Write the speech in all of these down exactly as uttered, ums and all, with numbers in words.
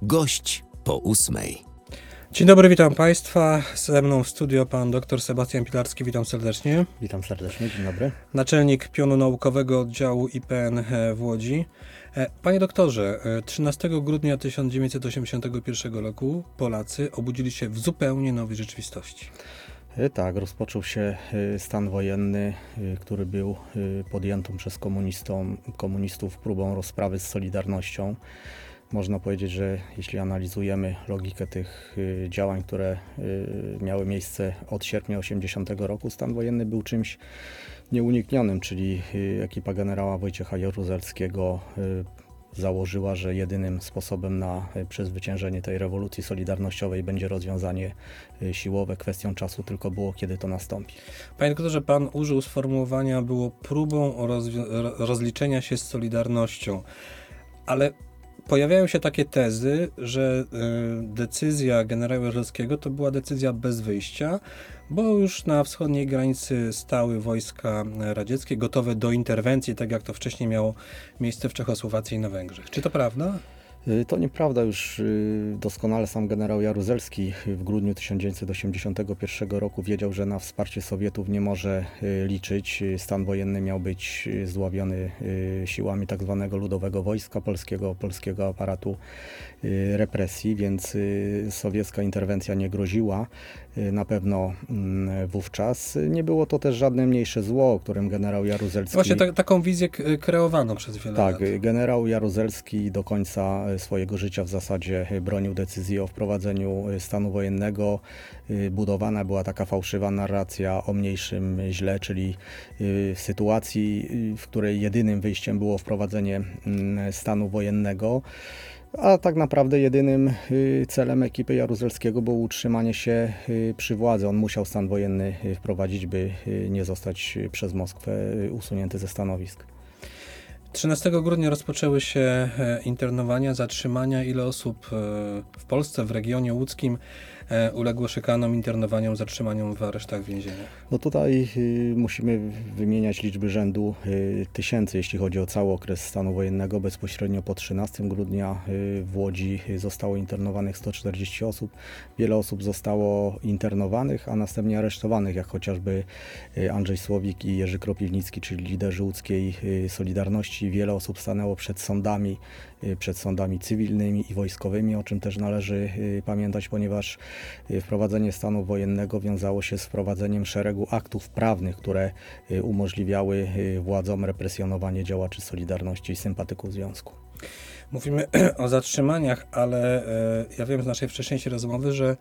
Gość po ósmej. Dzień dobry, witam Państwa. Ze mną w studio pan dr Sebastian Pilarski, witam serdecznie. Witam serdecznie, dzień dobry. Naczelnik pionu naukowego oddziału I P N w Łodzi. Panie doktorze, trzynastego grudnia tysiąc dziewięćset osiemdziesiątego pierwszego roku Polacy obudzili się w zupełnie nowej rzeczywistości. Tak, rozpoczął się stan wojenny, który był podjętą przez komunistów próbą rozprawy z Solidarnością. Można powiedzieć, że jeśli analizujemy logikę tych działań, które miały miejsce od sierpnia osiemdziesiątego roku, stan wojenny był czymś nieuniknionym, czyli ekipa generała Wojciecha Jaruzelskiego założyła, że jedynym sposobem na przezwyciężenie tej rewolucji solidarnościowej będzie rozwiązanie siłowe. Kwestią czasu tylko było, kiedy to nastąpi. Panie doktorze, pan użył sformułowania, było próbą rozliczenia się z Solidarnością, ale pojawiają się takie tezy, że y, decyzja generała Jaruzelskiego to była decyzja bez wyjścia, bo już na wschodniej granicy stały wojska radzieckie, gotowe do interwencji, tak jak to wcześniej miało miejsce w Czechosłowacji i na Węgrzech. Czy to prawda? To nieprawda, już doskonale sam generał Jaruzelski w grudniu tysiąc dziewięćset osiemdziesiątego pierwszego roku wiedział, że na wsparcie Sowietów nie może liczyć. Stan wojenny miał być zdławiony siłami tak zwanego Ludowego Wojska Polskiego, polskiego aparatu represji, więc sowiecka interwencja nie groziła. Na pewno wówczas. Nie było to też żadne mniejsze zło, o którym generał Jaruzelski... Właśnie ta, taką wizję kreowano przez wiele tak, lat. Tak, generał Jaruzelski do końca swojego życia w zasadzie bronił decyzji o wprowadzeniu stanu wojennego. Budowana była taka fałszywa narracja o mniejszym źle, czyli w sytuacji, w której jedynym wyjściem było wprowadzenie stanu wojennego, a tak naprawdę jedynym celem ekipy Jaruzelskiego było utrzymanie się przy władzy. On musiał stan wojenny wprowadzić, by nie zostać przez Moskwę usunięty ze stanowisk. trzynastego grudnia rozpoczęły się internowania, zatrzymania. Ile osób w Polsce, w regionie łódzkim uległo szykanom, internowaniom, zatrzymaniom w aresztach, więzieniach? No tutaj y, musimy wymieniać liczby rzędu y, tysięcy, jeśli chodzi o cały okres stanu wojennego. Bezpośrednio po trzynastego grudnia y, w Łodzi zostało internowanych sto czterdzieści osób. Wiele osób zostało internowanych, a następnie aresztowanych, jak chociażby y, Andrzej Słowik i Jerzy Kropiwnicki, czyli liderzy łódzkiej y, Solidarności. Wiele osób stanęło przed sądami, y, przed sądami cywilnymi i wojskowymi, o czym też należy y, pamiętać, ponieważ wprowadzenie stanu wojennego wiązało się z wprowadzeniem szeregu aktów prawnych, które umożliwiały władzom represjonowanie działaczy Solidarności i sympatyków związku. Mówimy o zatrzymaniach, ale e, ja wiem z naszej wcześniejszej rozmowy, że e,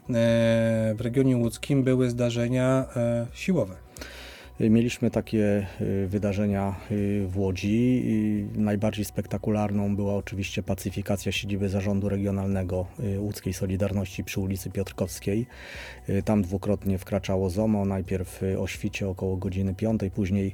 w regionie łódzkim były zdarzenia e, siłowe. Mieliśmy takie wydarzenia w Łodzi. Najbardziej spektakularną była oczywiście pacyfikacja siedziby Zarządu Regionalnego Łódzkiej Solidarności przy ulicy Piotrkowskiej. Tam dwukrotnie wkraczało Z O M O, najpierw o świcie około godziny piątej, później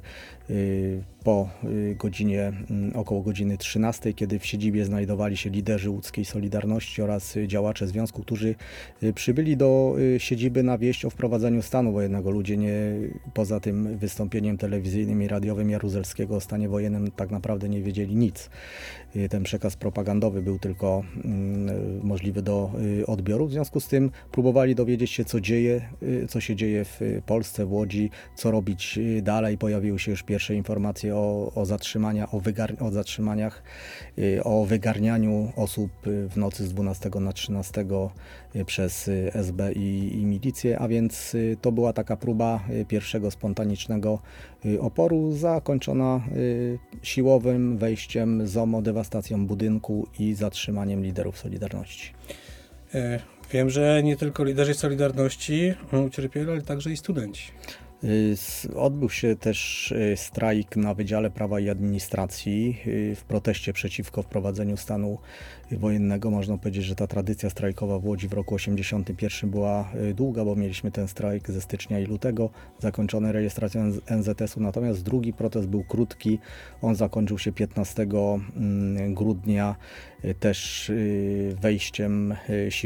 po godzinie, około godziny trzynastej, kiedy w siedzibie znajdowali się liderzy łódzkiej Solidarności oraz działacze związku, którzy przybyli do siedziby na wieść o wprowadzeniu stanu wojennego. Ludzie nie, poza tym wystąpieniem telewizyjnym i radiowym Jaruzelskiego o stanie wojennym tak naprawdę nie wiedzieli nic. Ten przekaz propagandowy był tylko możliwy do odbioru. W związku z tym próbowali dowiedzieć się, co dzieje, co się dzieje w Polsce, w Łodzi, co robić dalej. Pojawiły się już pierwsze informacje o, o, zatrzymania, o, wygar, o zatrzymaniach, o wygarnianiu osób w nocy z dwunastego na trzynastego przez S B i, i milicję, a więc to była taka próba pierwszego spontanicznego oporu, zakończona siłowym wejściem Z O M O, dewastacją budynku i zatrzymaniem liderów Solidarności. Wiem, że nie tylko liderzy Solidarności ucierpieli, ale także i studenci. Odbył się też strajk na Wydziale Prawa i Administracji w proteście przeciwko wprowadzeniu stanu wojennego. Można powiedzieć, że ta tradycja strajkowa w Łodzi w roku osiemdziesiątym pierwszym była długa, bo mieliśmy ten strajk ze stycznia i lutego, zakończony rejestracją N Z S u. Natomiast drugi protest był krótki. On zakończył się piętnastego grudnia też wejściem sił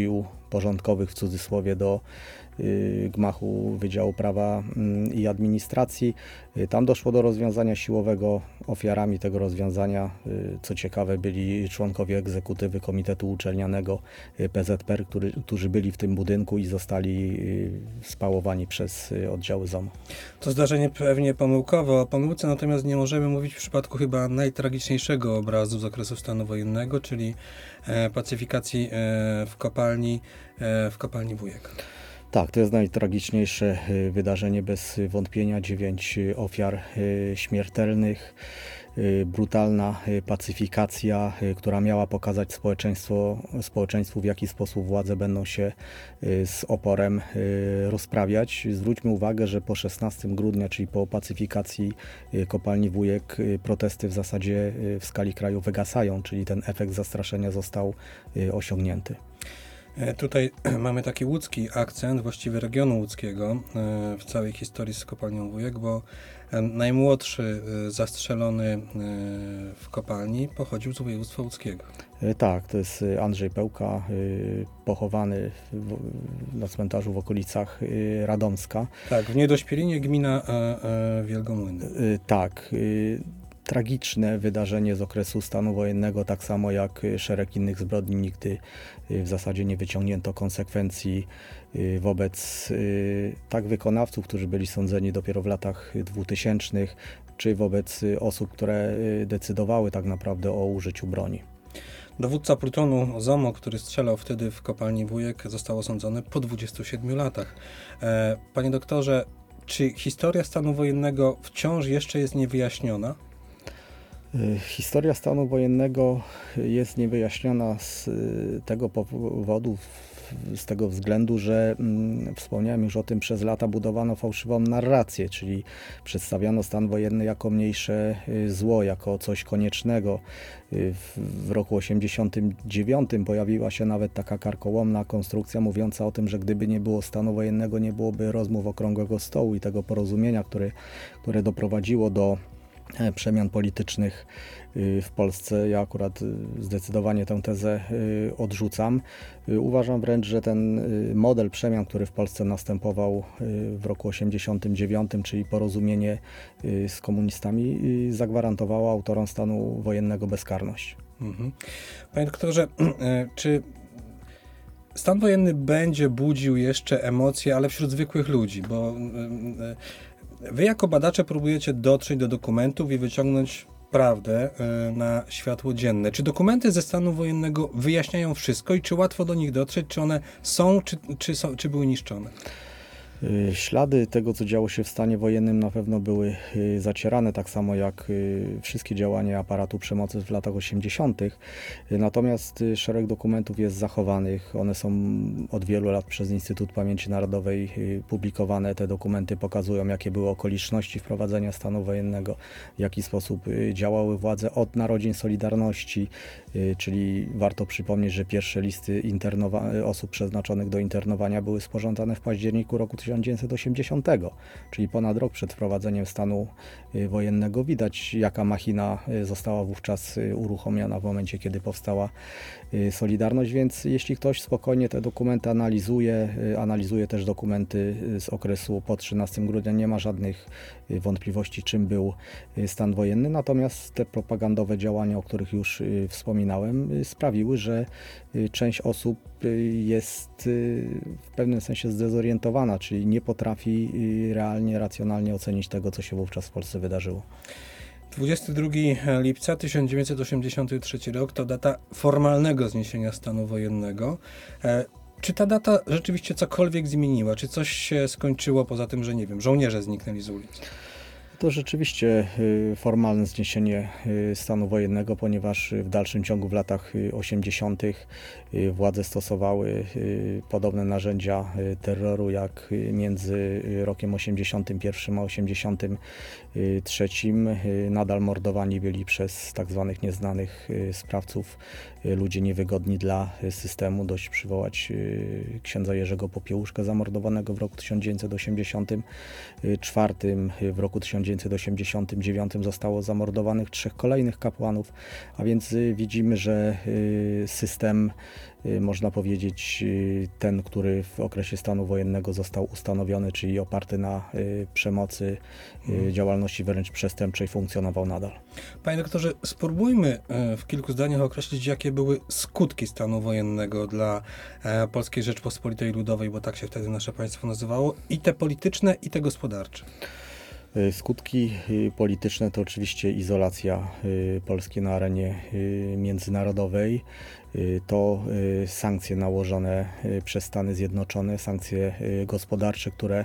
porządkowych w cudzysłowie do gmachu Wydziału Prawa i Administracji. Tam doszło do rozwiązania siłowego. Ofiarami tego rozwiązania, co ciekawe, byli członkowie egzekutywy Komitetu Uczelnianego P Z P R, który, którzy byli w tym budynku i zostali spałowani przez oddziały Z O M. To zdarzenie pewnie pomyłkowe. O pomyłce natomiast nie możemy mówić w przypadku chyba najtragiczniejszego obrazu z okresu stanu wojennego, czyli pacyfikacji w kopalni, w kopalni Wujek. Tak, to jest najtragiczniejsze wydarzenie bez wątpienia. Dziewięć ofiar śmiertelnych, brutalna pacyfikacja, która miała pokazać społeczeństwo, społeczeństwu, w jaki sposób władze będą się z oporem rozprawiać. Zwróćmy uwagę, że po szesnastego grudnia, czyli po pacyfikacji kopalni Wujek, protesty w zasadzie w skali kraju wygasają, czyli ten efekt zastraszenia został osiągnięty. Tutaj mamy taki łódzki akcent, właściwie regionu łódzkiego w całej historii z kopalnią Wujek, bo najmłodszy zastrzelony w kopalni pochodził z województwa łódzkiego. Tak, to jest Andrzej Pełka, pochowany na cmentarzu w okolicach Radomska. Tak, w Niedośpielinie, gmina Wielgomłyny. Tak. Tragiczne wydarzenie z okresu stanu wojennego, tak samo jak szereg innych zbrodni. Nigdy w zasadzie nie wyciągnięto konsekwencji wobec tak wykonawców, którzy byli sądzeni dopiero w latach dwutysięcznych, czy wobec osób, które decydowały tak naprawdę o użyciu broni. Dowódca plutonu ZOMO, który strzelał wtedy w kopalni Wujek, został osądzony po dwudziestu siedmiu latach. Panie doktorze, czy historia stanu wojennego wciąż jeszcze jest niewyjaśniona? Historia stanu wojennego jest niewyjaśniona z tego powodu, z tego względu, że mm, wspomniałem już o tym, przez lata budowano fałszywą narrację, czyli przedstawiano stan wojenny jako mniejsze zło, jako coś koniecznego. W, w roku osiemdziesiątym dziewiątym pojawiła się nawet taka karkołomna konstrukcja mówiąca o tym, że gdyby nie było stanu wojennego, nie byłoby rozmów okrągłego stołu i tego porozumienia, które, które doprowadziło do przemian politycznych w Polsce. Ja akurat zdecydowanie tę tezę odrzucam. Uważam wręcz, że ten model przemian, który w Polsce następował w roku osiemdziesiątym dziewiątym, czyli porozumienie z komunistami, zagwarantowało autorom stanu wojennego bezkarność. Mhm. Panie doktorze, czy stan wojenny będzie budził jeszcze emocje, ale wśród zwykłych ludzi, bo wy jako badacze próbujecie dotrzeć do dokumentów i wyciągnąć prawdę na światło dzienne. Czy dokumenty ze stanu wojennego wyjaśniają wszystko i czy łatwo do nich dotrzeć? Czy one są, czy, czy, są, czy były niszczone? Ślady tego, co działo się w stanie wojennym, na pewno były zacierane, tak samo jak wszystkie działania aparatu przemocy w latach osiemdziesiątych. Natomiast szereg dokumentów jest zachowanych. One są od wielu lat przez Instytut Pamięci Narodowej publikowane. Te dokumenty pokazują, jakie były okoliczności wprowadzenia stanu wojennego, w jaki sposób działały władze od narodzin Solidarności, czyli warto przypomnieć, że pierwsze listy internowa- osób przeznaczonych do internowania były sporządzane w październiku roku tysiąc dziewięćset osiemdziesiątego, czyli ponad rok przed wprowadzeniem stanu wojennego. Widać, jaka machina została wówczas uruchomiona w momencie, kiedy powstała Solidarność, więc jeśli ktoś spokojnie te dokumenty analizuje, analizuje też dokumenty z okresu po trzynastego grudnia, nie ma żadnych wątpliwości, czym był stan wojenny, natomiast te propagandowe działania, o których już wspominałem, sprawiły, że część osób jest w pewnym sensie zdezorientowana, czyli nie potrafi realnie, racjonalnie ocenić tego, co się wówczas w Polsce wydarzyło. dwudziestego drugiego lipca tysiąc dziewięćset osiemdziesiąty trzeci rok to data formalnego zniesienia stanu wojennego. Czy ta data rzeczywiście cokolwiek zmieniła? Czy coś się skończyło poza tym, że nie wiem, żołnierze zniknęli z ulic? To rzeczywiście formalne zniesienie stanu wojennego, ponieważ w dalszym ciągu w latach osiemdziesiątych władze stosowały podobne narzędzia terroru jak między rokiem osiemdziesiątym pierwszym a osiemdziesiątym trzecim. Nadal mordowani byli przez tak zwanych nieznanych sprawców ludzie niewygodni dla systemu. Dość przywołać księdza Jerzego Popiełuszkę zamordowanego w roku tysiąc dziewięćset osiemdziesiątym czwartym, w roku tysiąc dziewięćset dziewięćset osiemdziesiątym dziewiątym zostało zamordowanych trzech kolejnych kapłanów, a więc y, widzimy, że y, system, y, można powiedzieć, y, ten, który w okresie stanu wojennego został ustanowiony, czyli oparty na y, przemocy, y, działalności wręcz przestępczej, funkcjonował nadal. Panie doktorze, spróbujmy e, w kilku zdaniach określić, jakie były skutki stanu wojennego dla e, Polskiej Rzeczpospolitej Ludowej, bo tak się wtedy nasze państwo nazywało, i te polityczne, i te gospodarcze. Y, Skutki y, polityczne to oczywiście izolacja y, Polski na arenie y, międzynarodowej. Y, To y, sankcje nałożone y, przez Stany Zjednoczone, sankcje y, gospodarcze, które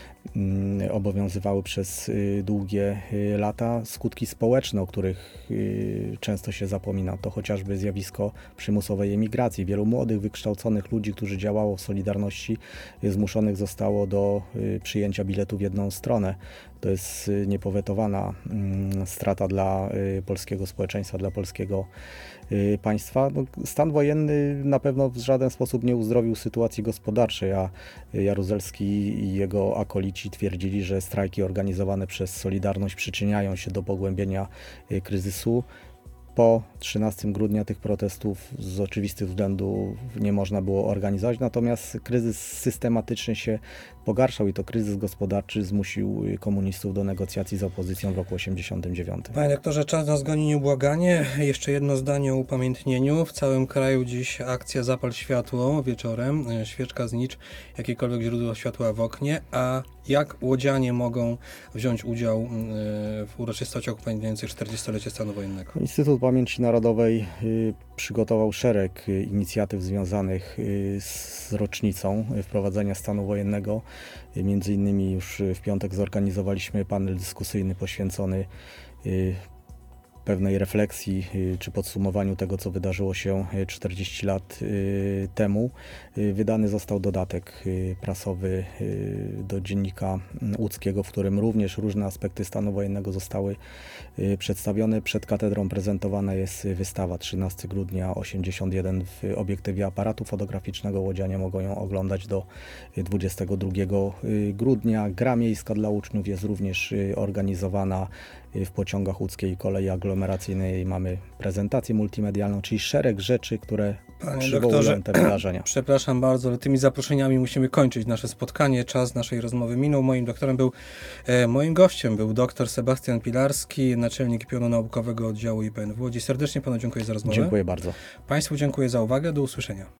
mm, obowiązywały przez y, długie y, lata. Skutki społeczne, o których y, często się zapomina, to chociażby zjawisko przymusowej emigracji. Wielu młodych, wykształconych ludzi, którzy działało w Solidarności, y, zmuszonych zostało do y, przyjęcia biletu w jedną stronę. To jest y, niepowetowana mm, strata dla y, polskiego społeczeństwa, dla polskiego y, państwa. No, stan wojenny na pewno w żaden sposób nie uzdrowił sytuacji gospodarczej, a Jaruzelski i jego akolici twierdzili, że strajki organizowane przez Solidarność przyczyniają się do pogłębienia y, kryzysu. Po trzynastego grudnia tych protestów z oczywistych względów nie można było organizować, natomiast kryzys systematycznie się pogarszał i to kryzys gospodarczy zmusił komunistów do negocjacji z opozycją w roku osiemdziesiątym dziewiątym. Panie doktorze, czas nas goni nieubłaganie. Jeszcze jedno zdanie o upamiętnieniu. W całym kraju dziś akcja Zapal światło wieczorem, świeczka znicz, jakiekolwiek źródło światła w oknie. A jak łodzianie mogą wziąć udział w uroczystościach upamiętniających czterdziestolecie stanu wojennego? Instytut Pamięci Narodowej y, przygotował szereg y, inicjatyw związanych y, z rocznicą y, wprowadzenia stanu wojennego. Y, między innymi już y, w piątek zorganizowaliśmy panel dyskusyjny poświęcony y, pewnej refleksji y, czy podsumowaniu tego, co wydarzyło się y, czterdzieści lat y, temu. Y, Wydany został dodatek y, prasowy y, do dziennika y, łódzkiego, w którym również różne aspekty stanu wojennego zostały y, przedstawione. Przed katedrą prezentowana jest wystawa trzynastego grudnia osiemdziesiąt jeden w obiektywie aparatu fotograficznego. Łodzianie mogą ją oglądać do dwudziestego drugiego grudnia. Gra miejska dla uczniów jest również y, organizowana w pociągach łódzkiej kolei aglomeracyjnej. Mamy prezentację multimedialną, czyli szereg rzeczy, które Panie przywołują doktorze, te wydarzenia. Przepraszam bardzo, ale tymi zaproszeniami musimy kończyć nasze spotkanie. Czas naszej rozmowy minął. Moim doktorem był, e, moim gościem był dr Sebastian Pilarski, naczelnik pionu naukowego oddziału I P N w Łodzi. Serdecznie panu dziękuję za rozmowę. Dziękuję bardzo. Państwu dziękuję za uwagę. Do usłyszenia.